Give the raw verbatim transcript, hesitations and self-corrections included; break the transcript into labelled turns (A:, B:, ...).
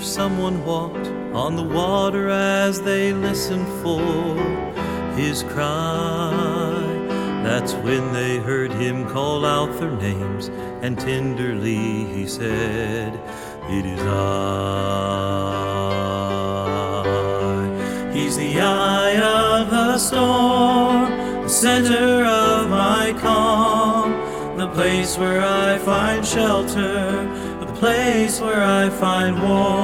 A: someone walked on the water as they listened for his cry. That's when they heard him call out their names, and tenderly he said, "It is I." He's the eye of the storm, the center of my calm, the place where I find shelter, the place where I find warmth.